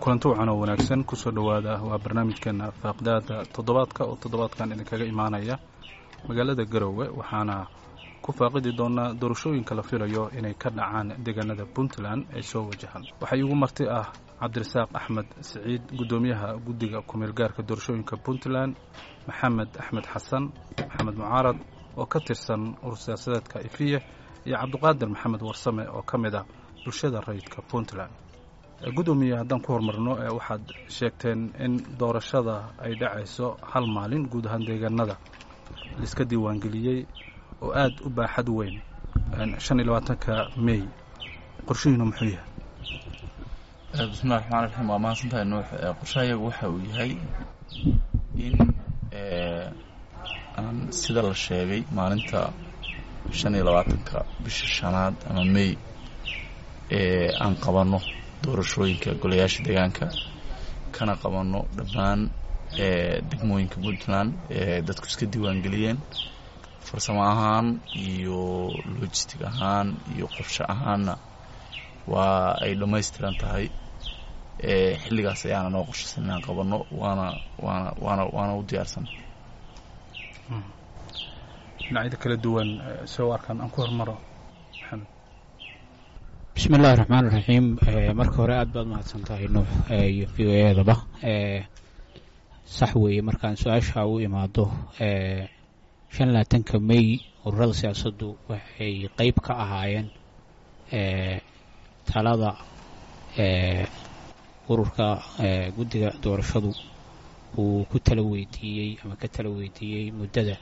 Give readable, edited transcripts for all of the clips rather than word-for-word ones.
kulanti wacan oo wanaagsan kusoo dhowaada waa barnaamijkeena faaqdaada toddobaadka oo toddobaadkan idinkaga imaanaya magaalada Garowe waxaana ku faaqidi doonaa doorashooyinka la filayo inay ka dhacaan deegaanada Puntland ay soo wajahan waxa igu marti ah Cabdirasaaq Axmed Saciid gudoomiyaha guddiga ku-meel gaarka doorashooyinka Puntland Maxamed Axmed Xasan Maxamed Mucaarad oo ka tirsan urur-siyaasadeedka Ifiye iyo Cabdiqaadir Maxamed Warsame oo ka mid ah bulshada rayidka Puntland gudoomiyaha haddaan ku hormarno waxaad sheegteen in doorashada ay dhacayso hal maalin guud ahaan deegaanada la iska diiwaangeliyey oo aad u baaxad weyn 25-ka May qorshihiinu muxuu yahay bismillaahir rahmaanir rahiim waa maasantahay nuux qorshahayagu waxa uu yahay in aan sida la sheegay maalinta 25-ka bisha shanaad ama May aan qabano doorashooyinka golayaasha deegaanka kana qabano dhammaan degmooyinka Puntland dadku iska diiwaangeliyeen farsamo ahaan iyo logistic ahaan iyo qorshe ahaanna waa ay dhammaystiran tahay xilligaas ayaana noo qorshaysan inaan qabano waana u diyaarsan dhinacyada kala duwan soo arkaan aan ku hormaro Maxamed بسم الله الرحمن الرحيم marka hore aad baad mahadsantahay nuux iyo fiyeedaba sax weeye markaan su'aasha u imaado 25-ka May ururada siyaasaddu waxay qayb ka ahaayeen talada ururka guddiga doorashadu uu ku tala weydiiyey ama ka tala weydiiyey muddada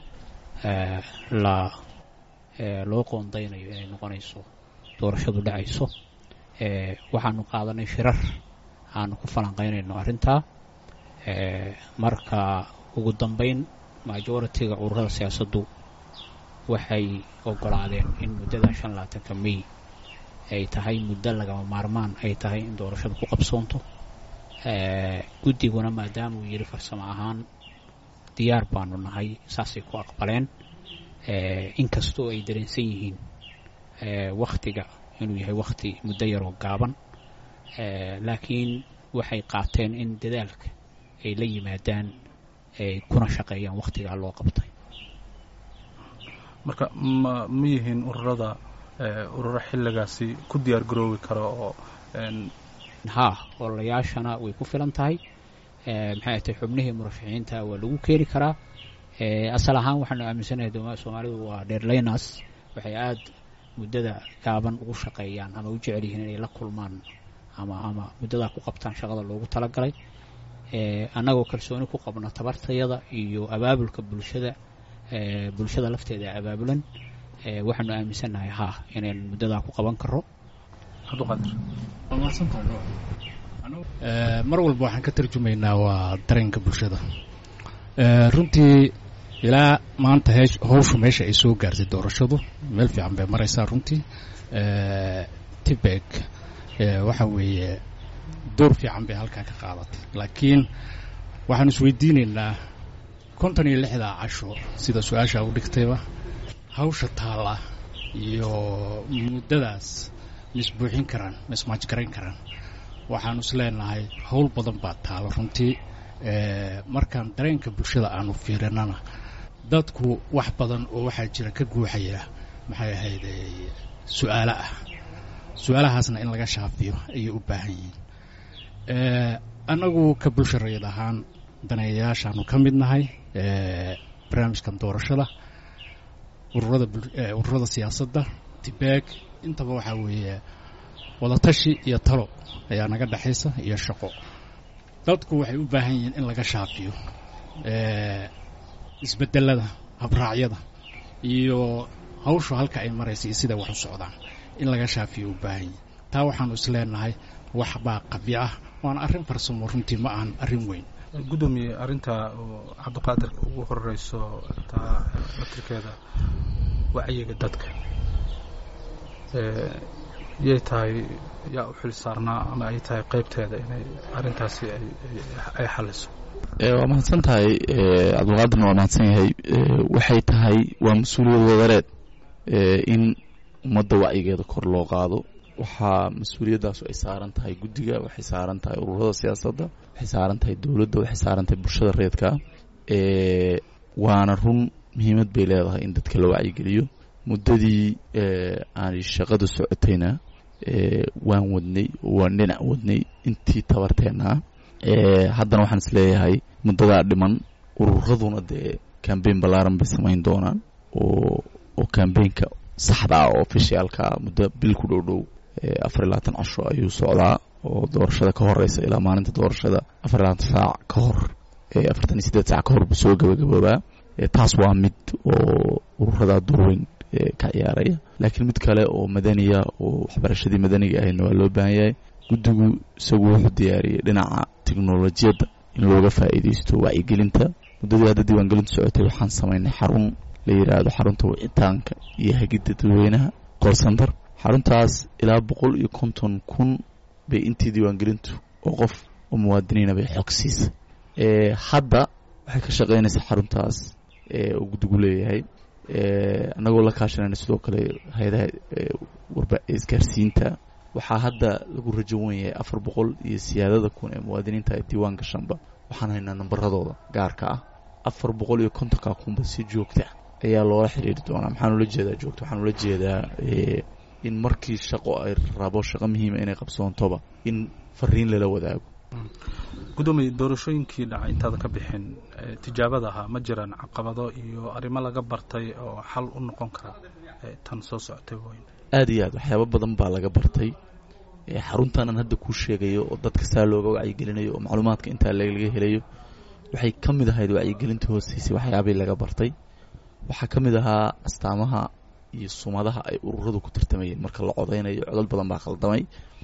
loo qoondaynayo inay noqonayso doorashadu dhacayso waxaanu qaadanay shirar aanu ku falanqaynayno arrintaa marka ugu dambeyn majority-ga ururada siyaasaddu waxay ogolaadeen in muddada 25-ka May ay tahay muddo lagama maarmaan ay tahay in doorashadu ku qabsoonto guddiguna maadaama uu yiri farsamo ahaan diyaar baanu nahay saasay ku aqbaleen inkastoo ay dareensan yihiin waqtiga inuu yahay waqti muddo yar oo gaaban laakiin waxay qaateen in dadaalka ay la yimaadaan ay kuna shaqeeyaan waqtiga loo qabtay marka ma yihiin ururada xilligaasi ku diyaar garoowi karo oo olayaashana way ku filan tahay maxay tahay xubnihii murashaxiinta waa lagu keeni karaa asal ahaan waxaanu aaminsanahay Soomaalidu waa dheerlaynas waxay aad muddada gaaban ugu shaqeeyaan ama u jecel yihiin inay la kulmaan ama muddada ku qabtaan shaqada loogu talagalay annagoo kalsooni ku qabno tabartayada iyo abaabulka bulshada lafteeda abaabulan waxaanu aaminsanahay inaan muddada ku qaban karo Cabdiqaadir mar walba waxaan ka tarjumaynaa waa dareenka bulshada runtii ilaa maanta hawshu meesha ay soo gaartay doorashadu meel fiican bay maraysaa runtii tibek waxa weeye door fiican bay halkaa ka qaadatay laakiin waxaan isweydiinaynaa 56 casho sida su'aasha u dhigtayba hawsha taala iyo muddadaas misbuuxin karaan mismatch garan karaan waxaan isleenahay hawl badan baa taalo runtii markaan dareenka bulshada aanu fiirinana dadku wax badan oo waxa jira ka guuxaya maxay ahayd su'aalahaasna in laga shaafiyo ay u baahan yihiin anagu ka bulshada ahaan daneeyaashaanu ka mid nahay barnaamijkan doorashada ururada siyaasadda tibek intaba waxa weeye wada tashi iyo talo ayaa naga dhaxaysa iyo shaqo dadku waxay u baahan yihiin in laga shaafiyo isbedelada habraacyada iyo hawshu halka ay marayso iyo sida wax u socdaan in laga shaafiyo u baahan yihiin taa waxaanu islenahay wax baa qabyo ah waan arrin farsamo runtii ma ahan arrin weyn gudoomiye arrinta Cabdiqaadir ugu horeyso taa matrikeeda wacyiga dadka yay tahay yaa u xil saarnaa ama ay tahay qaybteeda inay arrintaasi ay xaliso waa mahadsan tahay Cabdiqaadirna waa mahadsan yahay waxay tahay waa mas'uuliyad wadareed in ummadda wacyigeeda kor loo qaado waxaa mas-uuliyaddaas ay saaran tahay guddiga, waxay saaran tahay ururada siyaasadda, waxay saaran tahay dowladda, waxay saaran tahay bulshada reedka. waana run muhiimad bay leedahay in dadka la wacyigeliyo. muddadii aanay shaqadu socotayna waan wadnay oo waan dhinac wadnay intii tabarteennaa. haddana waxaan is leeyahay muddadaa dhiman ururaduna dee cambaign ballaaran bay samayn doonaan oo cambaynka saxda ah oo officialka muddo bil ku dhow 24 casho ayuu socdaa oo doorashada ka horeysa ilaa maalinta doorashada 24 saac ka hor 48 saac ka hor buu soo gabagaboobaa. taas waa mid oo ururada durweyn ka ciyaaraya. laakiin mid kale oo madaniya oo waxbarashadii madaniga ahayna waa loo baahan yahay. guddigu isagu wuxuu diyaariyey dhinaca tiknolojiyadda in looga faa'iidaysto wacyigelinta. muddadii hadda diiwaangelintu socotay waxaan samaynay xarun la yidhaahdo xarunta wicitaanka iyo hagidda dadweynaha call center. xaruntaas ilaa 150,000 bay intii diiwaangelintu oo qof oo muwaadiniina bay xog siisay. hadda waxay ka shaqaynaysaa xaruntaas oo guddigu leeyahay annagoo la kaashanayna sidoo kale hay-adaha isgaarsiinta. waxaa hadda lagu rajo wan yahay 400 iyo siyaadada kun ee muwaadiniinta ay diiwaan gashanba waxaan haynaa nambaradooda gaarka ah. 450 kunba si joogta ayaa loola xiriiri doonaa. maxaan ula jeedaa joogta? waxaan ula jeedaa in markii shaqo ay rabo shaqo muhiima inay qabsoontoba in fariin lala wadaago. gudoomiye doorashooyinkii dhacay intaada ka bixin tijaabada ahaa ma jiraan caqabado iyo arrimo laga bartay oo xal u noqon kara tan soo socotay weyn? aad iyo aad waxyaabo badan baa laga bartay. xaruntanan hadda kuu sheegayo oo dadka saa looga wacyigelinayo oo macluumaadka intaa laga helayo waxay ka mid ahayd wacyigelinta hoostiisii waxyaabay laga bartay. waxaa ka mid ahaa astaamaha iyo sumadaha ay ururadu ku tartamayeen marka la codaynayo. codad badan baa khaldamay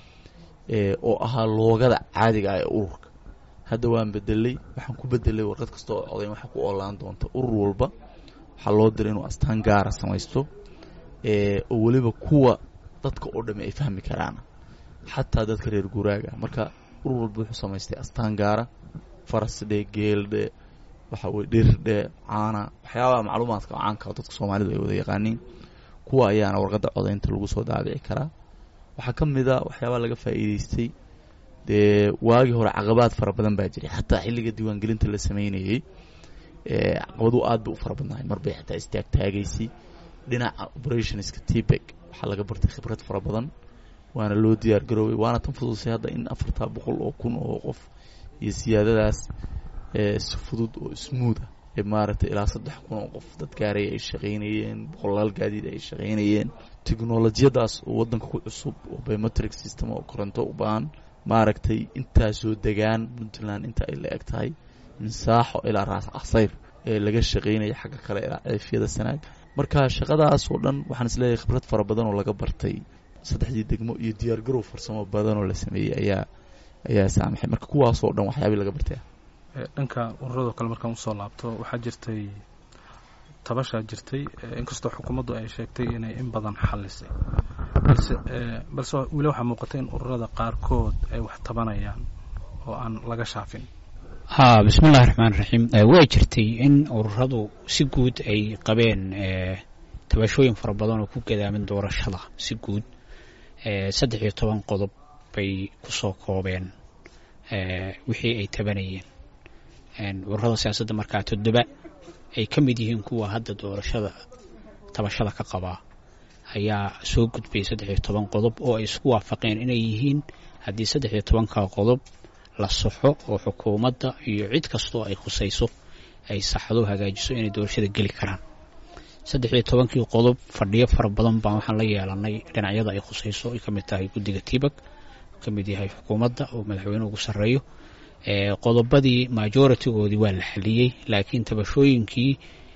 oo ahaa loogada caadiga ah ee ururka. hadda waan bedelay, waxaan ku bedelay warqad kasta oo codayn waxa ku oolaan doonta urur walba waxaa loo diray inuu astaan gaara samaysto oo weliba kuwa dadka oo dhamme ay fahmi karaan, xataa dadka reer guuraaga. marka urur walba wuxuu samaystay astaan gaara, farasdhe, geeldhe, waxa weye dhirdhe, caana, waxyaabaha macluumaadka caanka dadka soomaalidu ay wada yaqaaniin. kuwa ayaana warqadda codaynta lagu soo daabici karaa. waxaa ka mid a waxyaabaa laga faa'iidaystay dee waagii hore caqabaad fara badan baa jiray. xataa xilliga diiwaangelinta la samaynayey caqabadu aad bay u fara badnahay. marbay xataa istaagtaagaysay. dhinaca operationska tbeg waxaa laga bartay khibrad fara badan, waana loo diyaar garoobay. waana tan fududisay hadda in 400,000 oo qof iyo siyaadadaas si fudud oo smooth ah ee maaragtay ilaa 3,000 oo qof dad gaaray ay shaqaynayeen, 100 gaadiid ay shaqaynayeen. tiknolojiyadaas oo waddanka ku cusub oo biometric system oo koronto u baahan maaragtay intaasoo degaan puntland inta ay la eg tahay min saaxo ilaa raas casayr ee laga shaqaynaya xagga kale ilaa ceefyada sanaag. marka shaqadaas oo dhan waxaan isleeyahay khibrad fara badan oo laga bartay 3 degmo iyo diyaargarow farsamo badan oo la sameeyey ayaa saamaxay. marka kuwaasoo dhan waxyaabay laga bartay. dhanka ururada kale markaan usoo laabto waxaa jirtay tabashaa jirtay inkastoo xukuumaddu ay sheegtay inay in badan xallisay, balse weli waxaa muuqatay in ururada qaarkood ay wax tabanayaan oo aan laga shaafin. bismillahi raxmaan raxiim. way jirtay in ururadu si guud ay qabeen tabashooyin fara badan oo ku gadaamin doorashada. si guud 13 qodob bay ku soo koobeen wixii ay tabanayeen. ururada siyaasadda markaa 7 ay ka mid yihiin kuwa hadda doorashada tabashada ka qabaa ayaa soo gudbay 13 qodob oo ay isku waafaqeen inay yihiin haddii 13 qodob la saxo oo xukuumadda iyo cid kastoo ay khusayso ay saxdo hagaajiso inay doorashada geli karaan. 13 qodob fadhiyo fara badan baan waxaan la yeelanay dhinacyada ay khusayso ay ka mid tahay guddiga tibag, ka mid yahay xukuumadda oo madaxweynuhu ugu sarreeyo. qodobadii majority-goodii waa la xaliyey, laakiin tabashooyinkii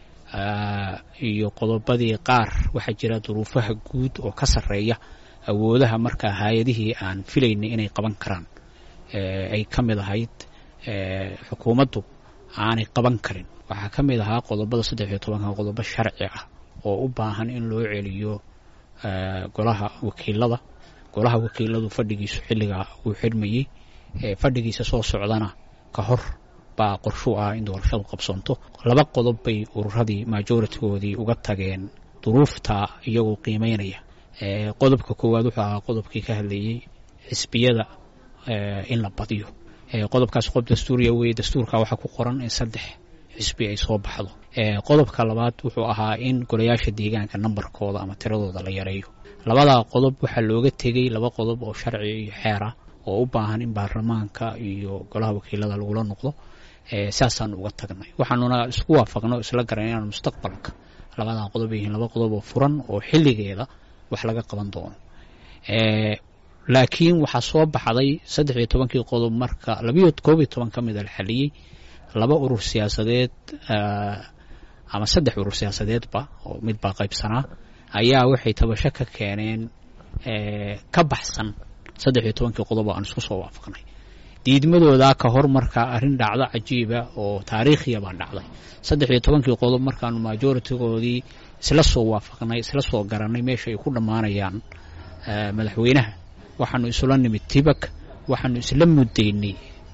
iyo qodobadii qaar waxaa jira duruufaha guud oo ka sarreeya awoodaha markaa hay-adihii aan filaynay inay qaban karaan ay ka mid ahayd xukuumaddu aanay qaban karin. waxaa ka mid ahaa qodobada 13 qodobo sharci ah oo u baahan in loo celiyo golaha wakiilada. golaha wakiiladu fadhigiisu xilligaa uu xidhmayey, fadhigiisa soo socdana ka hor baa qorshu ah in doorashadu qabsoonto. 2 qodob bay ururadii majority-goodii uga tageen duruufta iyagoo qiimeynaya qodobka koowaad wuxuu ahaa qodobkii ka hadlayey xisbiyada in la badiyo qodobkaas qodob dastuuriya weeye dastuurka waxaa ku qoran in 3 xisbi ay soo baxdo qodobka labaad wuxuu ahaa in golayaasha deegaanka nambarkooda ama tiradooda la yareeyo labadaa qodob waxaa looga tegey 2 qodob oo sharci iyo xeer ah oo u baahan in baarlamaanka iyo golaha wakiilada lagula noqdo saasaan uga tagnay waxaanuna isku waafaqnay isla garanay inaan mustaqbalka labadaa qodob yihiin 2 qodob oo furan oo xilligeeda wax laga qaban doono laakiin waxaa soo baxday 13 qodob marka 12 ka mid ah la xaliyey 2 urur siyaasadeed ama 3 urur siyaasadeedba oo mid baa qaybsanaa ayaa waxay tabasho ka keeneen ka baxsan 13 qodob aan isku soo waafaqnay diidmadooda ka hor marka arrin dhacdo cajiiba oo taariikhiya baa dhacday 13 qodob markaan majority-goodii isla soo waafaqnay isla soo garanay meesha ay ku dhamaanayaan madaxweynaha waxaanu isla nimid tibak waxaanu isla mudaynay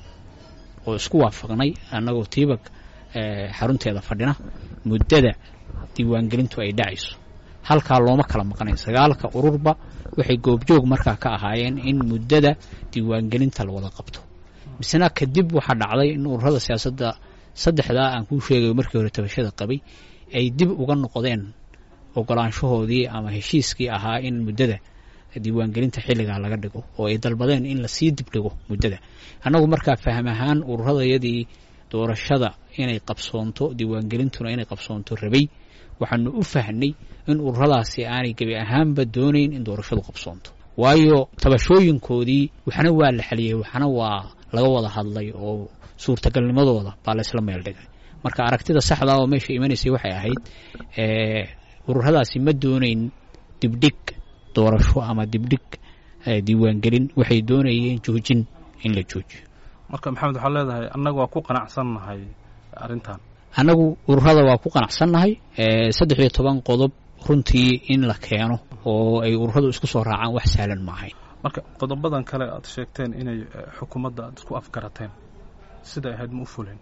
oo isku waafaqnay annagoo tibak xarunteeda fadhina muddada diiwaangelintu ay dhacayso halkaa looma kala maqnayn 9 ururba waxay goobjoog markaa ka ahaayeen in muddada diiwaangelinta la wada qabto misna kadib waxa dhacday in ururada siyaasadda 3 aan ku sheegay markii hore tabashada qabay ay dib uga noqdeen ogolaanshahoodii ama heshiiskii ahaa in muddada diiwaangelinta xilliga laga dhigo oo ay dalbadeen in la sii dib dhigo muddada annagu markaa faham ahaan ururadayadii doorashada inay qabsoonto diiwaangelintuna inay qabsoonto rabay waxaanu u fahnay in ururadaasi aanay gabi ahaanba doonayn in doorashadu qabsoonto waayo tabashooyinkoodii waxna waa la xaliyey waxna waa laga wada hadlay oo suurtagalnimadooda baa la isla meel dhigay marka aragtida saxda oo meesha imanaysay waxay ahayd ururadaasi ma doonayn dibdhig doorasho ama dibdhig diiwaangelin waxay doonayeen joojin in la joojiyo marka maxamed waxaa leedahay annagu waa ku qanacsannahay arrintan annagu ururada waa ku qanacsannahay 13 qodob runtii in la keeno oo ay ururadu isku soo raacaan wax sahlan ma ahayn marka qodobadan kale aad sheegteen inay xukuumadda aad isku afgarateen sida ahayd ma u fuleen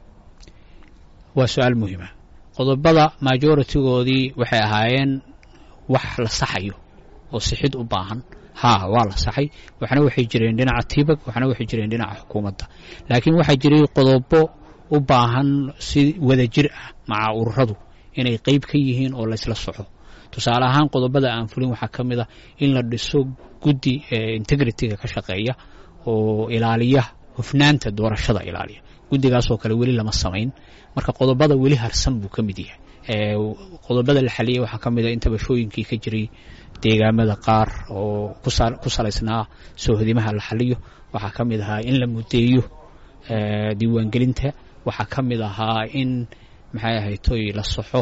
waa su'aal muhiim ah qodobada majority-goodii waxay ahaayeen wax la saxayo oo sixid u baahan waa la saxay waxna waxay jireen dhinaca tibak waxna waxay jireen dhinaca xukuumadda laakiin waxa jiray qodobo u baahan si wada jir ah maca ururadu inay qayb ka yihiin oo la isla soco tusaale ahaan qodobada aan fulin waxaa ka mid ah in la dhiso guddi integrity-ga ka shaqeeya oo ilaaliya hufnaanta doorashada ilaaliya guddigaasoo kale weli lama samayn marka qodobada weli harsan buu ka mid yahay qodobada la xaliyey waxaa ka mid ah in tabashooyinkii ka jiray deegaamada qaar oo ku salaysnaa soohodimaha la xaliyo waxaa ka mid ahaa in la mudeeyo diiwaangelinta waxaa ka mid ahaa in maxay ahaytoy la soxo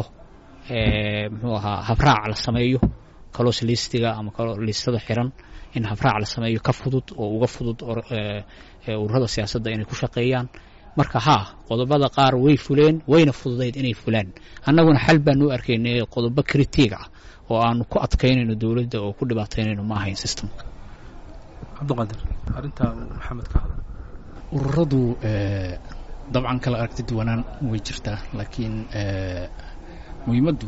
muxuu ahaa habraac la sameeyo close listiga ama listada xiran in habraac la sameeyo ka fudud oo uga fudud ururada siyaasadda inay ku shaqeeyaan marka qodobada qaar way fuleen wayna fududayd inay fulaan annaguna xal baanu arkaynay qodobo kritiig ah oo aanu ku adkaynayno dawladda oo ku dhibaataynayno ma ahayn systemka cabdiqaadir arrinta maxamed ka hadal ururadu dabcan kala aragti duwanaan way jirtaa laakiin muhiimaddu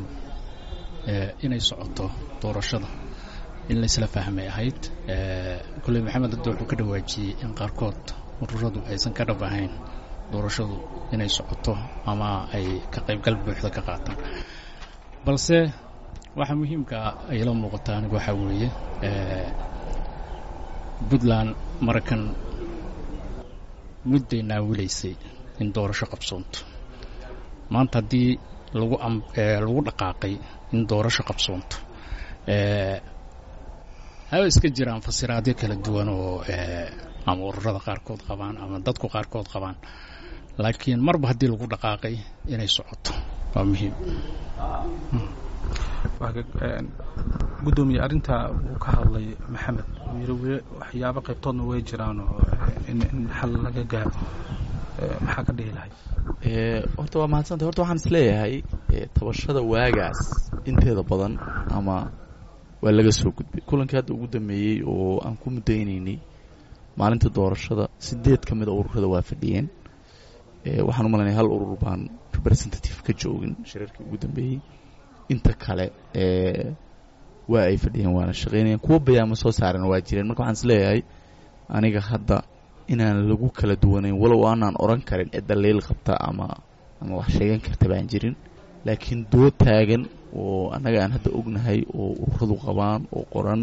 inay socoto doorashada in la isla fahmay ahayd kulley maxamed hadda wuxuu ka dhawaajiyey in qaarkood ururadu aysan ka dhab ahayn doorashadu inay socoto ama ay ka qaybgal buuxda ka qaataan balse waxa muhiimka ay la muuqataa anigu waxaa weeye puntland markan mudday naawilaysay in doorasho qabsoonto maanta haddii lagu dhaqaaqay in doorasho qabsoonto haba iska jiraan fasiraadyo kala duwan oo ama ururada qaarkood qabaan ama dadku qaarkood qabaan laakiin marba haddii lagu dhaqaaqay inay socoto waa muhiim gudoomiye arrintaa uu ka hadlay maxamed uu yidhi waxyaabo qaybtoodna way jiraan oo in xal laga gaaro maxaa ka dhihi lahay horta waa mahadsantay horta waxaan isleeyahay tabashada waagaas inteeda badan ama waa laga soo gudbay kulankii hadda ugu dambeeyey oo aan ku mudaynaynay maalinta doorashada 8 ka mid a ururada waa fadhiyeen waxaan u malaynaya hal urur baan representative ka joogin shirarkii ugu dambeeyey inta kale waa ay fadhiyeen waana shaqaynayeen kuwa bayaama soo saarana waa jireen marka waxaan isleeyahay aniga hadda inaan lagu kala duwanayn walow aanaan oran karin cidda leel qabta ama wax sheegan karta baan jirin laakiin dood taagan oo annaga aan hadda ognahay oo ururadu qabaan oo qoran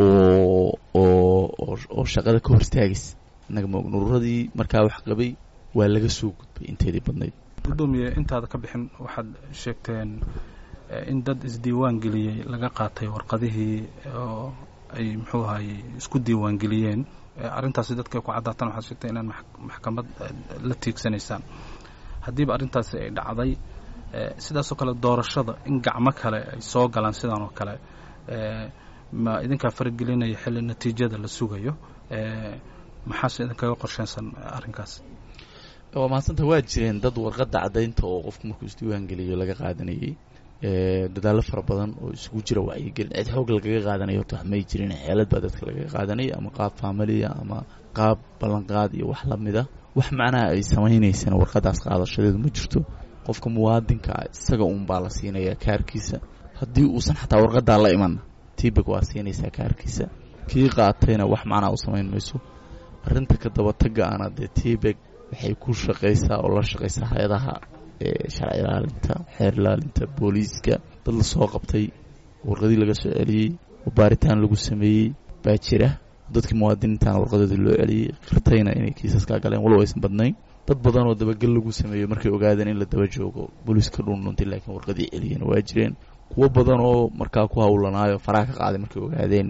oo shaqada ka hor istaagis annaga ma ogn ururadii markaa wax qabay waa laga soo gudbay inteedii badnayd gudoomiye intaada ka bixin waxaad sheegteen in dad isdiiwaan geliyey laga qaatay warqadihii oo ay muxuu ahaayey isku diiwaan geliyeen arrintaasi dadka ku caddaatan waxaad sheegtay inaan maxkamad la tiigsanaysaan haddiiba arrintaasi ay dhacday sidaasoo kale doorashada in gacmo kale ay soo galaan sidaan oo kale ma idinkaa faragelinaya xilli natiijada la sugayo maxaase idinkaga qorsheensan arrinkaas waa mahadsanta waa jireen dad warqadda caddaynta oo qofku markuu isdiiwaan geliyo laga qaadanayey dadaallo fara badan oo isugu jira wacyigelin cid xoog lagaga qaadanayo horta wax may jirin xeelad baa dadka lagaga qaadanaya ama qaab faamiliya ama qaab ballanqaad iyo wax lamid a wax macnaha ay samaynaysana warqaddaas qaadashadeedu ma jirto qofka muwaadinka isaga uunbaa la siinayaa kaarkiisa haddii uusan xataa warqaddaa la imanna tibeg waa siinaysaa kaarkiisa kii qaatayna wax macnaha u samayn mayso arrinta ka dabatagga ana dee tibeg waxay ku shaqaysaa oo la shaqaysaa hay-adaha sharci ilaalinta xeer ilaalinta booliiska dad la soo qabtay warqadii laga soo celiyey oo baaritaan lagu sameeyey baa jira dadkii muwaadiniintaana warqadoodii loo celiyey qirtayna inay kiisaskaa galeen walow aysan badnayn dad badan oo dabagel lagu sameeyo markay ogaadeen in la daba joogo booliiska dhuundhuntay laakiin warqadii celiyeen waa jireen kuwo badan oo markaa ku hawlanaayo faraha ka qaaday markay ogaadeen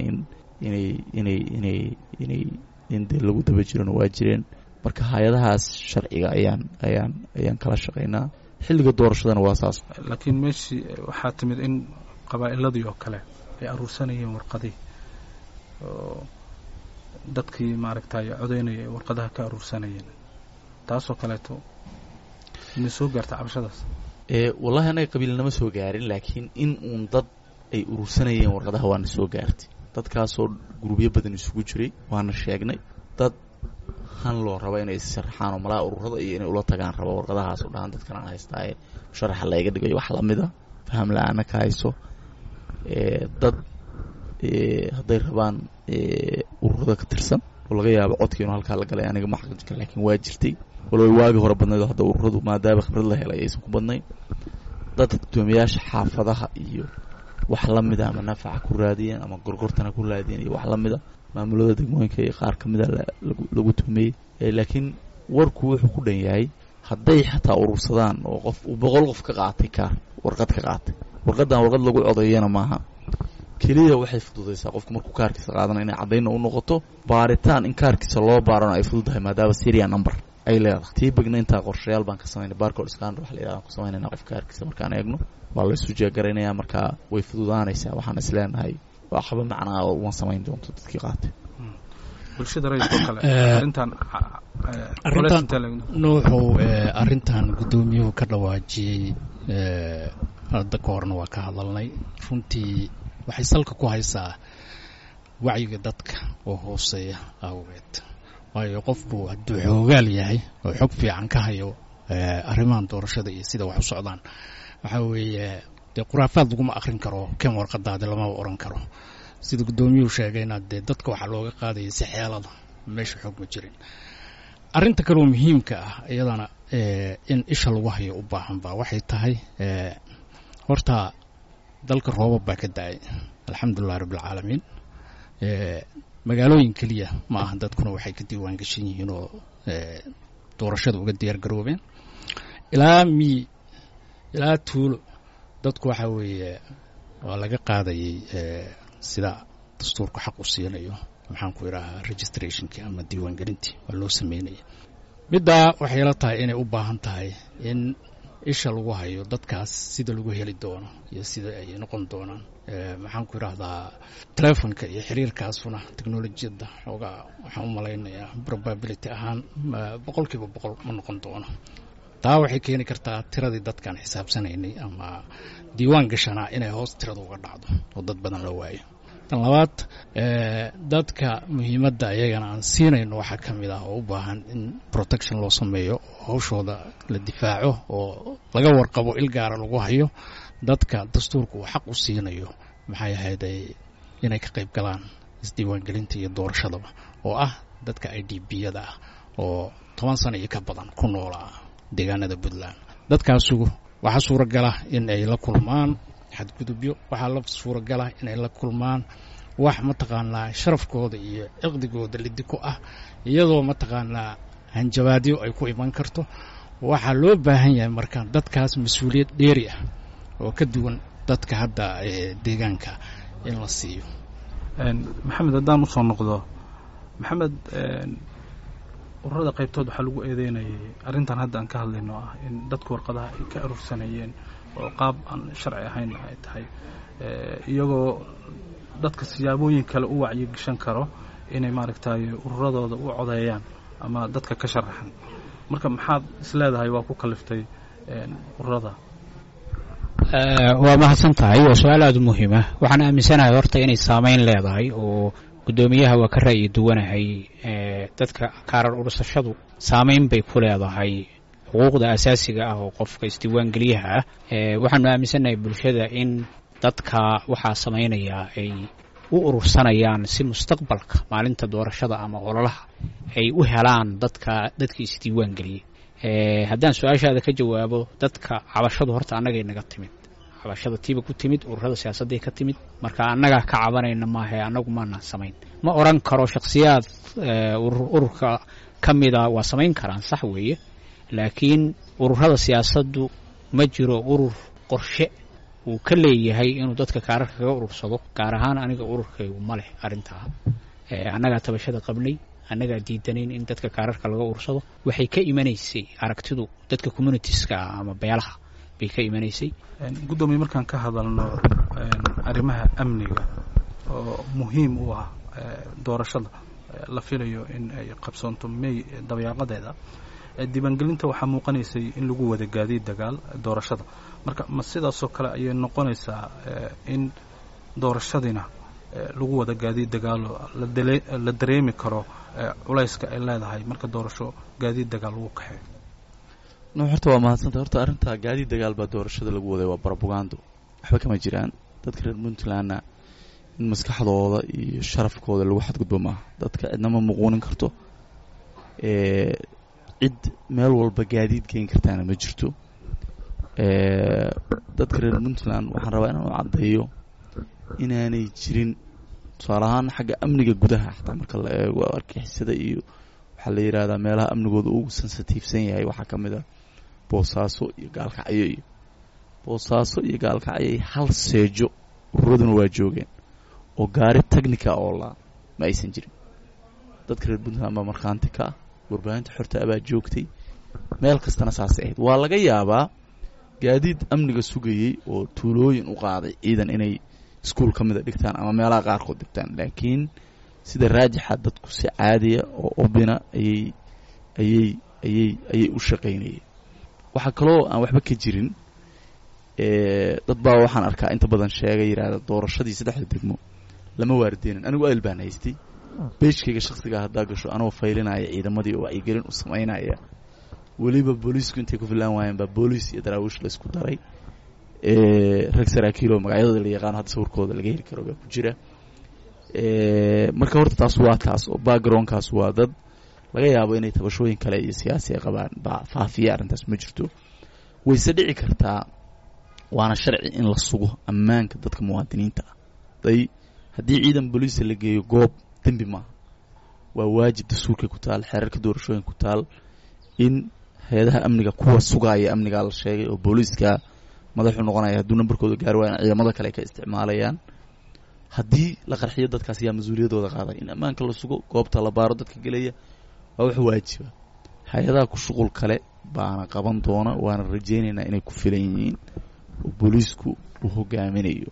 in dee lagu daba jirona waa jireen marka hay-adahaas sharciga ayaan kala shaqaynaa xilliga doorashadana waa saas laakiin meeshii waxaa timid in qabaa'iladii oo kale ay aruursanayeen warqadii oo dadkii maaragtay codaynaya ay warqadaha ka aruursanayeen taasoo kaleeto ma soo gaarta cabashadaas wallahi anaga qabiilnama soo gaarin laakiin in uun dad ay urursanayeen warqadaha waana soo gaartay dadkaasoo gurubyo badan isugu jiray waana sheegnay dad han loo rabo inay sharaxaan oo malaha ururada iyo inay ula tagaan rabo warqadahaas u dhahan dadkan aan haystaaye sharaxa layga dhigayo wax lamida faham la-aana ka hayso dad hadday rabaan ururada ka tirsan oo laga yaabo codkii inuu halkaa la galay aniga ma xaqijka laakiin waa jirtay walow waagi hore badnayd hadda ururadu maadaama khibrad la helay aysan ku badnayn dad gudoomiyaasha xaafadaha iyo wax lamida ama nafaca ku raadiyeen ama gorgortana ku raadiyeen iyo wax lamida maamulada degmooyinka iyo qaar ka mida lagu tumeeyey laakiin warku wuxuu ku dhan yahay hadday xataa urursadaan oo qof uu 100 qof ka qaatay kaar warqad ka qaatay warqadan warqad lagu codeeyana maaha keliya waxay fududaysaa qofku markuu kaarkiisa qaadana inay caddayn u noqoto baaritaan in kaarkiisa loo baarano ay fududahay maadaama serial number ay leedahay tiibagna intaa qorshayaal baan ka samaynay barcode scanner wax la yiraahdo ku samaynayna qof kaarkiisa markaan eegno waa la isu jeegaraynayaa markaa way fududaanaysaa waxaan isleenahay waxba macnaa waan samayn doonto dadkii qaatay bulshada rayidka kale arrintan gudoomiyuhu ka dhawaajiyey hadda ka horna waa ka hadalnay runtii waxay salka ku haysaa wacyiga dadka oo hooseeya awgeed waayo qofku hadduu xoogaal yahay oo xog fiican ka hayo arrimahan doorashada iyo sida wax u socdaan waxaa weeye dee khuraafaad laguma akrin karo kan warqadaada lama oran karo sida gudoomiyuhu sheegayna dee dadka waxaa looga qaadayay si xeelada meesha xoog ma jirin arrinta kaloo muhiimka ah iyadana in isha lagu hayo u baahan baa waxay tahay horta dalka roobab baa ka da-ay alxamdulilah rabbilcaalamiin magaalooyin keliya ma aha dadkuna waxay ka diiwaan gashan yihiin oo doorashada uga diyaar garoobeen ilaa tuulo dadku waxaa weeye waa laga qaadayay sida dastuurku xaq u siinayo maxaan ku idhaahaa registrationkii ama diiwaangelintii waa loo sameynaya middaa waxay la tahay inay u baahan tahay in isha lagu hayo dadkaas sida lagu heli doono iyo sida ay noqon doonaan maxaan ku idhaahdaa telefonka iyo xiriirkaasuna technolojiyadda xoogaa waxaan u malaynayaa probability ahaan 100% ma noqon doono taa waxay keeni kartaa tiradii dadkaan xisaabsanaynay ama diiwaan gashanaa inay hoos tirada uga dhacdo oo dad badan la waayo tan labaad dadka muhiimadda ayagana aan siinayno waxaa ka mid ah oo u baahan in protection loo sameeyo oo hawshooda la difaaco oo laga warqabo il gaara lagu hayo dadka dastuurku uu xaq u siinayo maxay ahayd inay ka qayb galaan isdiiwaangelinta iyo doorashadaba oo ah dadka IDP-yada ah oo 10 sano iyo ka badan ku noolaa deegaanada Puntland. dadkaasi waxaa suuragala in ay la kulmaan xadgudubyo, waxaa la suuragala in ay la kulmaan wax mataqaanaa sharafkooda iyo ciqdigooda lidiko ah, iyadoo mataqaanaa hanjabaadyo ay ku iman karto. waxaa loo baahan yahay markaan dadkaas mas-uuliyad dheeri ah oo ka duwan dadka hadda deegaanka in la siiyo. maxamed, haddaan u soo noqdo maxamed, ururada qaybtood waxaa lagu eedeynayay arrintan hadda aan ka hadlayno ah in dadku warqadaha ay ka urursanayeen oo qaab aan sharci ahayn ay tahay, iyagoo dadka siyaabooyin kale u wacyigashan karo inay maaragtay ururadooda u codeeyaan ama dadka ka sharaxan. marka maxaad isleedahay waa ku kaliftay ururada? waa mahadsan tahay, waa su-aal aad u muhiim ah. waxaan aaminsanahay horta inay saameyn leedahay oo guddoomiyaha waa ka ra'yi duwanahay. dadka kaarar urursashadu saameyn bay ku leedahay xuquuqda asaasiga ah oo qofka isdiiwaangeliyaha ah. waxaanu aaminsanahay bulshada in dadka waxaa samaynaya ay u urursanayaan si mustaqbalka maalinta doorashada ama ololaha ay u helaan dadkii isdiiwaangeliyey. haddaan su-aashaada ka jawaabo, dadka cabashadu horta annagay naga timid, cabashada tiiba ku timid, ururada siyaasadday ka timid. marka annagaa ka cabanayna maahe annagu maana samayn. ma oran karo shakhsiyaad ururka ka mida waa samayn karaan, sax weeye, laakiin ururada siyaasaddu ma jiro urur qorshe uu ka leeyahay inuu dadka kaararka kaga urursado. gaar ahaan aniga ururkaygu ma leh arrintaa. annagaa tabashada qabnay, annagaa diidanayn in dadka kaararka laga urursado. waxay ka imanaysay aragtidu dadka communitieska ama beelaha bay ka imanaysay. guddoomiye, markaan ka hadalno arrimaha amniga oo muhiim u ah doorashada la filayo in ay qabsoonto May dabayaaqadeeda, diiwaangelinta waxaa muuqanaysay in lagu wada gaadiid dagaal doorashada. marka ma sidaasoo kale ayay noqonaysaa in doorashadiina lagu wada gaadiid dagaalo la dareemi karo culayska ay leedahay marka doorasho gaadiid dagaal lagu kaxeeyo? no, horta waa mahadsanta. horta arrintaa gaadiid dagaal baa doorashada lagu waday waa barabugando, waxba kama jiraan. dadka reer Puntlandna in maskaxdooda iyo sharafkooda lagu xadgudbo maaha. dadka cidnama muquunin karto, cid meel walba gaadiid geyn kartaana ma jirto. dadka reer Puntland waxaan rabaa inaan u caddeeyo inaanay jirin, tusaale ahaan xagga amniga gudaha xataa marka la eego argixisada iyo waxaa la yidhaahdaa meelaha amnigooda ugu sensitiifsan yahay waxaa ka mid ah boosaaso iyo gaalkacyo. iyo boosaaso iyo gaalkacyo hal seejo ururaduna waa joogeen oo gaari technica oo ma aysan jirin. dadka reer Puntland baa markhaanti ka ah, warbaahinta xorta abaa joogtay, meel kastana saasay ahayd. waa laga yaabaa gaadiid amniga sugayey oo tuulooyin u qaaday ciidan inay iskuul ka mida dhigtaan ama meelaha qaarkood dhigtaan, laakiin sida raajixa dadku si caadiya oo obina ayay u shaqaynayeen. waxaa kaloo aan waxba ka jirin, dad baa waxaan arkaa inta badan sheegay yidhaahda doorashadii 3 degmo lama waardeenin. anigu ayl baan haystay beejkayga shakhsiga haddaa gasho anoo faylinaya ciidamadii oo wacyigelin u samaynaya, weliba booliisku intay ku filaan waayeen baa booliis iyo daraawiish la isku daray. rag saraakiiloo magacyadooda la yaqaano hadda sawirkooda laga heli karo baa ku jira. marka horta taas waa taas oo backgroundkaas waa dad laga yaabo inay tabashooyin kale iyo siyaasi ay qabaan baa faafiya. arrintaas ma jirto, wayse dhici kartaa, waana sharci in la sugo ammaanka dadka muwaadiniinta ah. haddii ciidan booliisa la geeyo goob dembi maaha, waa waajib dastuurkay ku taal, xeerarka doorashooyin ku taal in hay-adaha amniga kuwa sugaaya amnigaa la sheegay oo booliiska madaxuu noqonaya hadduu nambarkooda gaari waayaan ciidamada kale ay ka isticmaalayaan. haddii la qarxiyo dadkaas yaa mas-uuliyadooda qaaday in ammaanka la sugo, goobta la baaro dadka gelaya, waa wax waajiba. hay-adaha ku shuqul kale baana qaban doona, waana rajaynaynaa inay ku filan yihiin oo booliisku uu hogaaminayo.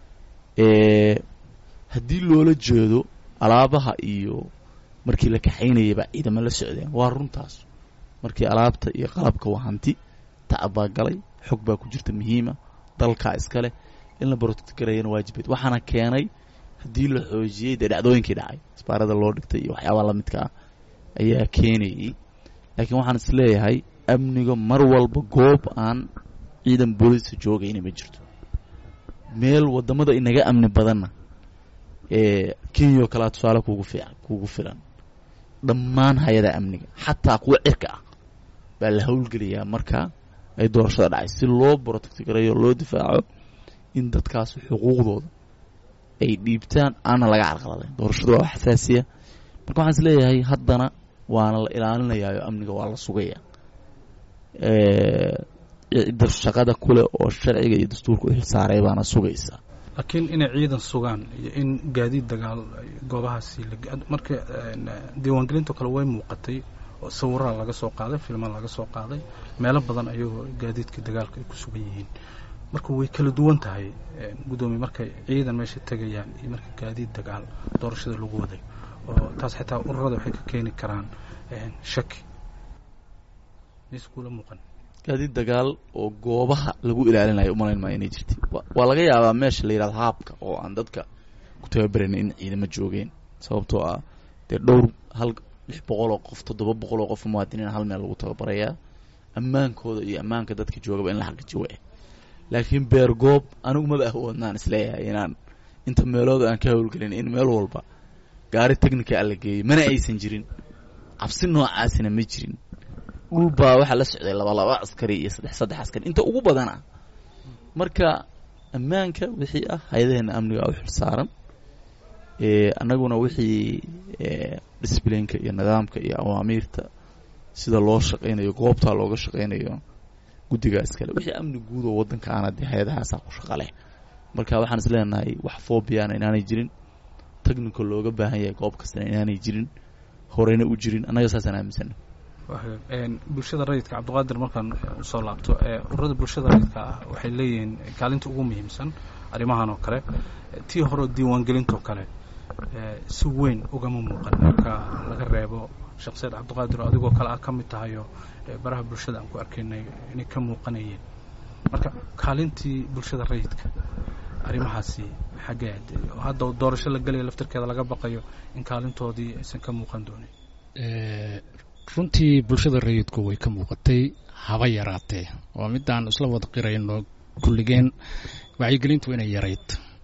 haddii loola jeedo alaabaha iyo markii la kaxaynayay baa ciidamo la socdeen, waa runtaas. markii alaabta iyo qalabka waa hanti tacab baa galay, xog baa ku jirta muhiima, dalkaa iska leh, in la protect garayana waajibeed. waxaana keenay haddii la xoojiyey dee dhacdooyinkii dhacay, isbaarada loo dhigtay iyo waxyaabaha la midka ah ayaa keenayay. laakiin waxaan is leeyahay amniga mar walba goob aan ciidan booliisa joogayna ma jirto. meel wadamada inaga amni badanna kenya oo kalea tusaale kugu filan dhammaan hay-ada amniga xataa kuwa cirka ah baa la howlgeliyaa marka ay doorashada dhacay si loo protect gareeyo loo difaaco in dadkaas xuquuqdooda ay dhiibtaan aana laga carqaladayn doorashada waa xasaasiya marka waxaan is leeyahay haddana waana la ilaalinayaayo amniga waa la sugayaa shaqada kule oo sharciga iyo dastuurka u xilsaaray baana sugaysaa laakiin inay ciidan sugaan iyo in gaadiid dagaal goobahaasi marka diiwaangelinta kale way muuqatay oo sawirraa laga soo qaaday filman laga soo qaaday meelo badan ayagoo gaadiidka dagaalka ay ku sugan yihiin marka way kala duwan tahay guddoomiye markay ciidan meesha tegayaan iyo marka gaadiid dagaal doorashada lagu waday oo taas xitaa ururada waxay ka keeni karaan shaki miskula muuqan gaadiid dagaal oo goobaha lagu ilaalinayo umalayn maa inay jirtay waa laga yaabaa meesha la yidhahdo haabka oo aan dadka ku tababaranay in ciidamo joogeen sababtoo ah dee dhowr 600 oo qof 700 oo qof muwaadiniin hal meel lagu tababarayaa ammaankooda iyo ammaanka dadka joogaba in la xaqiijiyo laakiin beer goob anigu maba awoodnaan isleeyahay inaan inta meelood aan ka howlgelin in meel walba gaari technical la geeyay mana aysan jirin cabsi noocaasina ma jirin dhulbaa waxaa la socday 2 askari iyo 3 askari inta ugu badan ah marka ammaanka wixii ah hay'adaha amniga u xilsaaran annaguna wixii disciplineka iyo nidaamka iyo awaamiirta sida loo shaqeynayo goobta looga shaqeynayo guddigaas kale wixii amni guud oo wadanka aan hadii hay'adahaas ku shaqale marka waxaan is leenahay wax foobiyana inaanay jirin technical looga baahan yahay goob kasta inaanay jirin horeyna u jirin annaga saasaan aaminsan bulshada rayidka Cabdiqaadir markaan soo laabto ururada bulshada rayidka waxay leeyihiin kaalinta ugu muhiimsan arimahan oo kale tii hore diiwaangelinta oo kale si weyn uga muuqan marka laga reebo shakhsiyad Cabdiqaadir adigoo kale ka mid tahay baraha bulshada aan ku arkaynay inay ka muuqanayeen marka kaalintii bulshada rayidka arimahaasi xageed hadda doorasho la galay laftirkeeda laga baqayo in kaalintoodii aysan ka muuqan doonin runtii bulshada rayidku way ka muuqatay haba yaraatee waa midaan isla wada qirayno kulligeen wacyigelintu inay yarayd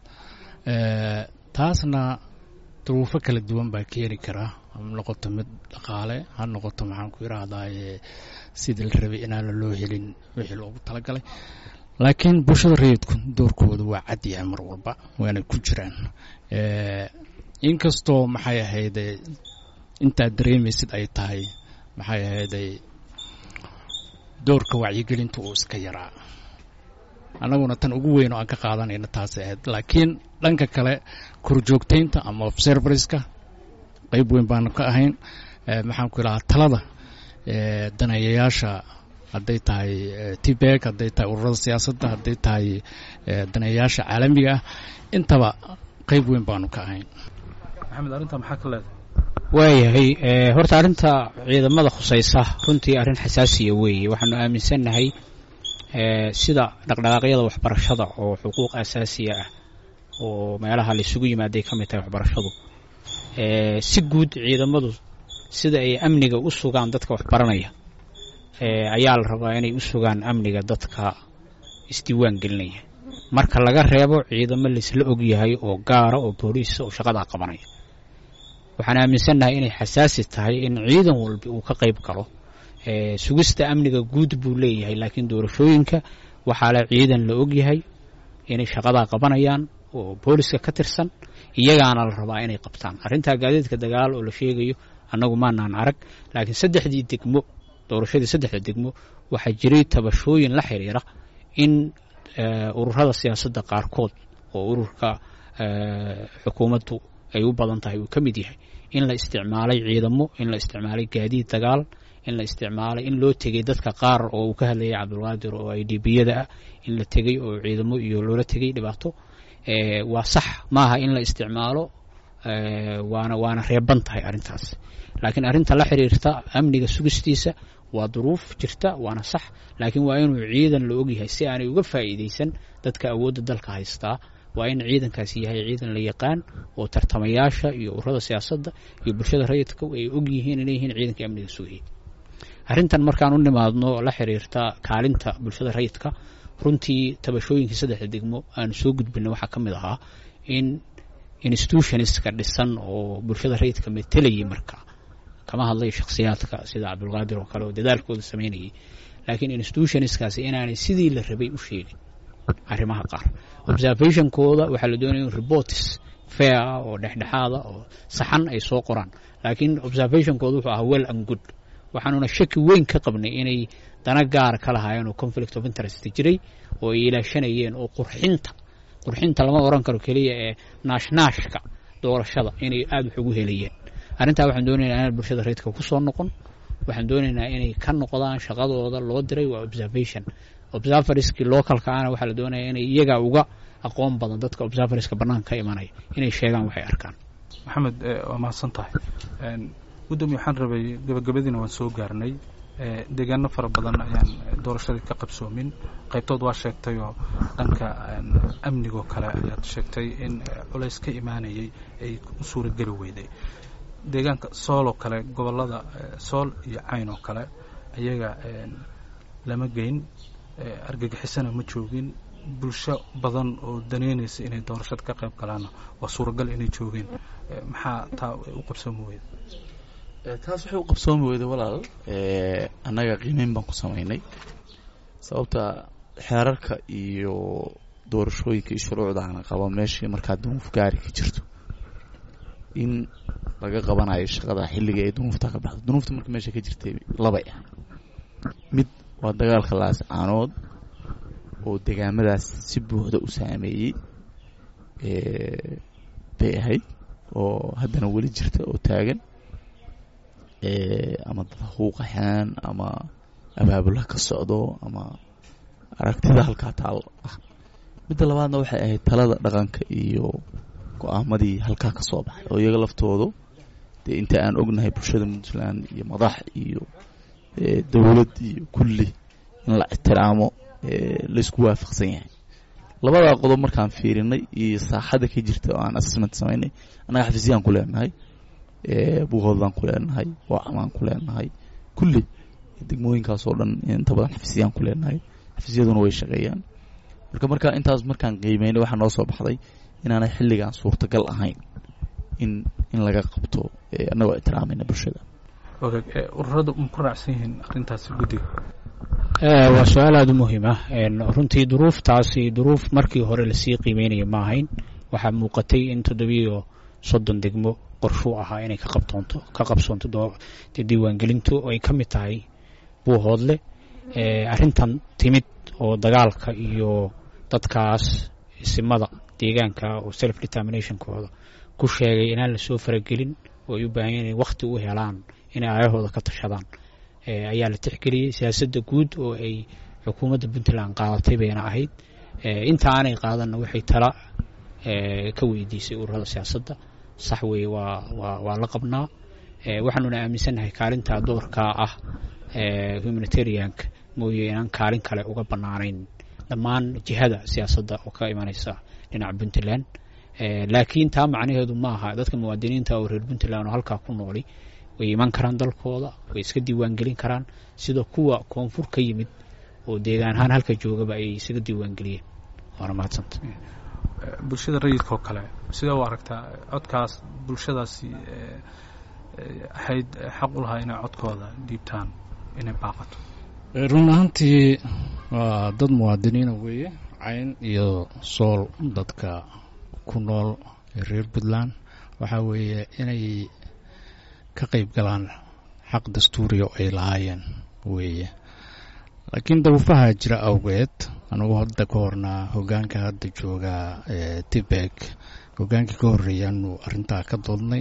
taasna duruufo kala duwan baa keeni kara ha noqoto mid dhaqaale ha noqoto maxaan ku yiraahdaa sidii la rabay inaan loo helin wixii loogu talagalay laakiin bulshada rayidku doorkooda waa cad yahay mar walba waana ku jiraan inkastoo maxay ahayd inta dareemaysid ay tahay maxay ahayd doorka wacyigelintu uu iska yaraa anaguna tan ugu weyn oo aan ka qaadanayna taas ahayd laakiin dhanka kale korjoogteynta ama observerska qayb weyn baan ka ahayn maxaan ku ilaa talada daneeyayaasha hadday tahay tibek hadday tahay ururada siyaasadda hadday tahay daneeyayaasha caalamiga intaba qayb weyn baanu ka ahayn maxamed arinta maxaa ka leedahay waayahay horta arinta ciidamada khusaysa runtii arin xasaasiya weeye waxaanu aaminsanahay sida dhaqdhaqaaqyada waxbarashada oo xuquuq asaasiya ah oo meelaha la isugu yimaaday ka mid tahay waxbarashadu si guud ciidamadu sida ay amniga u sugaan dadka waxbaranaya ayaa la rabaa inay u sugaan amniga dadka isdiiwaan gelinaya marka laga reebo ciidamo laisla og yahay oo gaara oo booliis oo shaqada qabanaya waxaan aaminsanahay inay xasaasi tahay in ciidan walba uu ka qayb galo sugista amniga guud buu leeyahay laakiin doorashooyinka waxaa la ciidan la og yahay inay shaqada qabanayaan oo booliska ka tirsan iyagaana la rabaa inay qabtaan arinta gaadiidka dagaal oo la sheegayo annagu maanaan arag laakiin saddexdii degmo doorashadii saddexda degmo waxa jiray tabashooyin la xiriira in ururada siyaasadda qaarkood oo ururka xukuumaddu ay u badan tahay uu ka mid yahay in la isticmaalay ciidamo in la isticmaalay gaadiid dagaal in la isticmaalay in loo tegay dadka qaar oo uu ka hadlayay Cabdulqaadir oo IDB-yada ah in la tegay oo ciidamo iyo loola tegay dhibaato waa sax maaha in la isticmaalo waana reeban tahay arintaas laakiin arinta la xiriirta amniga sugistiisa waa duruuf jirta waana sax laakiin waa inuu ciidan la og yahay si aanay uga faa'iideysan dadka awoodda dalka haystaa waa in ciidankaasi yahay ciidan la yaqaan oo tartamayaasha iyo ururada siyaasadda iyo bulshada rayidka ay og yihiin inay yihiin ciidanka amniga sugaya arrintan markaan u nimaadno la xiriirta kaalinta bulshada rayidka runtii tabashooyinkii saddexda degmo aan soo gudbinay waxaa ka mid ahaa in institutionska dhisan oo bulshada rayidka metelayay marka kama hadlay shakhsiyaadka sida cabdulqaadir oo kale oo dadaalkooda samaynayay laakiin institutionskaasi inaanay sidii la rabay u sheegin arrimaha qaar observationkooda waxaa la doonaya in reports fair oo dhexdhexaada oo saxan ay soo qoraan laakiin observationkooda wuxuu ahaa well and good waxaanuna shaki weyn ka qabnay inay dana gaar ka lahaayeen oo conflict of interest jiray oo ay ilaashanayeen oo qurxinta lama oran karo keliya ee naashnaashka doorashada inay aad wax ugu helayeen arrintaa waxaan doonaynaa inaan bulshada rayidka ku soo noqon waxaan doonaynaa inay ka noqdaan shaqadooda loo diray waa observerskii localka ahna waxaa la doonaya inay iyaga uga aqoon badan dadka observerska bannaanka ka imanaya inay sheegaan waxay arkaan. maxamed waa mahadsan tahay gudoomiye waxaan rabay gabagabadiina waan soo gaarnay deegaano fara badan ayaan doorashadii ka qabsoomin qaybtood waa sheegtay oo dhanka amnigoo kale ayaad sheegtay in culays ka imaanayay ay u suurageli weyday deegaanka sool oo kale gobollada sool iyo cayn oo kale ayaga lama geyn argagixisana ma joogin bulsho badan oo daneynaysa inay doorashada ka qayb galaana waa suuragal inay joogeen maxaa taa u qabsoomi weyda taas waxay u qabsoomi weyday walaal annaga qiimeyn baan ku samaynay sababta xeerarka iyo doorashooyinka iyo shuruucdaana qaba meeshii markaa dunuuf gaari ka jirto in laga qabanayo shaqada xilliga ay dunuufta ka baxdo dunuufta marka meesha ka jirtay labay ah mid waa dagaalka laascaanood oo deegaamadaas si buuxda u saameeyey bay ahayd oo haddana weli jirta oo taagan ama dad huuqaxaan ama abaabula ka socdo ama aragtida halkaa taal ah midda labaadna waxay ahayd talada dhaqanka iyo go-aamadii halkaa ka soo baxay oo iyaga laftoodu dee inta aan ognahay bulshada puntland iyo madax iyo dowlad iyo kulli in la ixtiraamo laysku waafaqsan yahay labadaa qodob markaan fiirinay iyo saaxadda ka jirta oo aan assessment samaynay annaga xafiisyaan ku leenahay buuqoodaan ku leenahay waacamaan ku leenahay kulli degmooyinkaas oo dhan inta badan xafiisyaan ku leenahay xafiisyaduna way shaqeeyaan marka intaas markaan qiimeynay waxaa noo soo baxday inaanay xilligaan suurtagal ahayn in laga qabto annagoo ixtiraamayna bulshada ururada ma ku raacsan yihiin arrintaasi guddiga waa su-aal aada u muhiim ah runtii duruuftaasi duruuf markii hore lasii qiimeynaya ma ahayn waxaa muuqatay in 730 degmo qorshuu ahaa inay ka qabsoonto diiwaangelintu oo ay ka mid tahay buuhoodle arrintan timid oo dagaalka iyo dadkaas isimada deegaanka oo self determinationkooda ku sheegay inaan lasoo faragelin oo ay u baahan inay wakhti u helaan inay aayahooda ka tashadaan ayaa la tixgeliyey siyaasadda guud oo ay xukuumadda puntland qaadatay bayna ahayd inta aanay qaadanna waxay tala ka weydiisay ururada siyaasadda sax weeye waa la qabnaa waxaanuna aaminsannahay kaalintaa doorkaa ah humanitarianka mooye inaan kaalin kale uga bannaanayn dhammaan jihada siyaasadda oo ka imanaysa dhinaca puntland laakiin taa macnaheedu ma aha dadka muwaadiniinta oo reer puntland oo halkaa ku nooli way iman karaan dalkooda way iska diiwaangelin karaan sida kuwa koonfur ka yimid oo deegaan ahaan halka joogaba ay isaga diiwaangeliyeen waana mahadsanta bulshada rayidka oo kale sidee u aragtaa codkaas bulshadaasi ahayd xaq u lahaa inay codkooda dhiibtaan inay baaqato run ahaantii waa dad muwaadiniina weeye cayn iyo sool dadka ku nool reer puntland waxaa weeye inay ka qayb galaan xaq dastuuriya oo ay lahaayeen weeye laakiin daruufaha jira awgeed anugu hadda ka hornaa hoggaanka hadda jooga tibek hoggaankii ka horreeyaanu arrintaa ka doodnay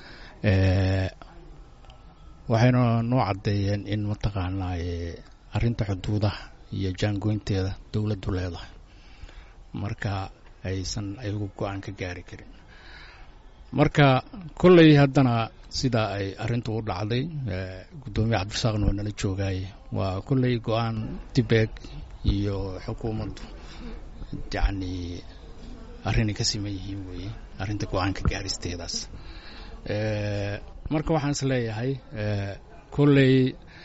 waxayna noo caddeeyeen in mataqaanaa arrinta xuduudaha iyo jaangoynteeda dowladdu leedahay marka aysan ayagu go-aan ka gaari karin marka kolley haddana sidaa ay arrintu u dhacday guddoomiye cabdirasaaqna waa nala joogaaye waa kolley go-aan tibek iyo xukuumaddu yacni arrinay ka siman yihiin weeye arrinta go-aanka gaaristeedaas marka waxaan is leeyahay kolley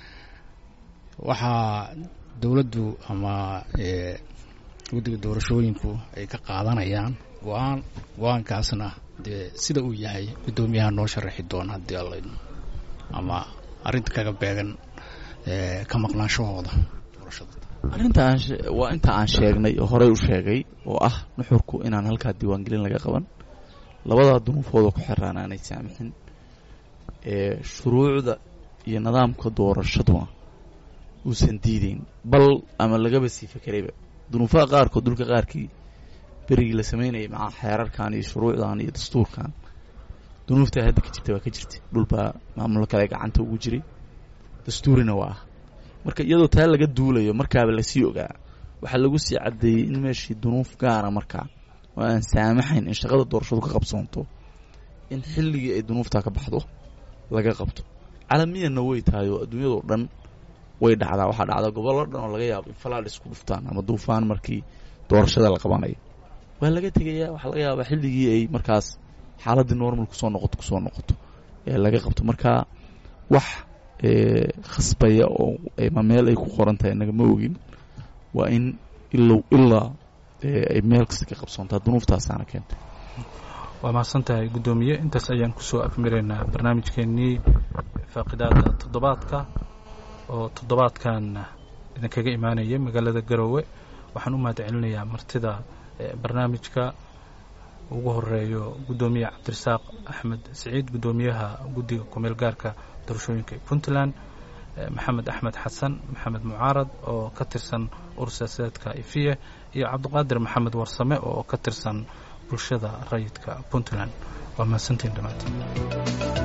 waxaa dowladdu ama guddiga doorashooyinku ay ka qaadanayaan go-aankaasna dee sida uu yahay guddoomiyaha noo sharaxi doona haddii alla ama arrinta kaga beegan ka maqnaanshahooda doorashada. arrinta waa inta aan sheegnay oo horey u sheegay oo ah nuxurku inaan halkaa diiwaangelin laga qaban, labadaa dunuufoodoo ku xiraan aanay saamixin, shuruucda iyo nidaamka doorashaduna uusan diideyn, bal ama lagaba sii fakerayba dunuufaha qaarkood dhulka qaarkii berigii la samaynayay maca xeerarkan iyo shuruucdan iyo dastuurkan dunuuftaa hadda ka jirta waa ka jirta, dhulbaa maamulo kale gacanta ugu jiray, dastuurina waa ah. marka iyadoo taa laga duulayo markaaba lasii ogaa, waxaa lagu sii caddeeyey in meeshii dunuuf gaara markaa oo aan saamaxayn in shaqada doorashadu ka qabsoonto in xilligii ay dunuuftaa ka baxdo laga qabto. caalamiyanna way tahay oo adduunyadoo dhan way dhacdaa, waxaa dhacda gobollo dhan oo laga yaabo in falaadh isku dhuftaan ama duufaan markii doorashada la qabanayo, waa laga tegayaa. waxaa laga yaabaa xilligii ay markaas xaaladdii normal kusoo noqoto ee laga qabto. marka wax khasbaya oo ma meel ay ku qoran tahay inaga ma ogin, waa in ilaa ay meel kasta ka qabsoontaa dunuuftaasaana keentay. waa mahadsan tahay guddoomiye. intaas ayaan kusoo afmiraynaa barnaamijkeennii faaqidaada toddobaadka oo toddobaadkan idinkaga imaanaya magaalada Garowe. waxaan u mahad celinayaa martida barnaamijka ugu horeeyo guddoomiye Cabdirasaaq Axmed Saciid, guddoomiyaha guddiga kumeel gaarka doorashooyinka Puntland, maxamed axmed xasan maxamed mucaarad oo ka tirsan urur-siyaasadeedka ifiye, iyo cabdiqaadir maxamed warsame oo ka tirsan bulshada rayidka Puntland. waa mahadsantiin dhammaantiin.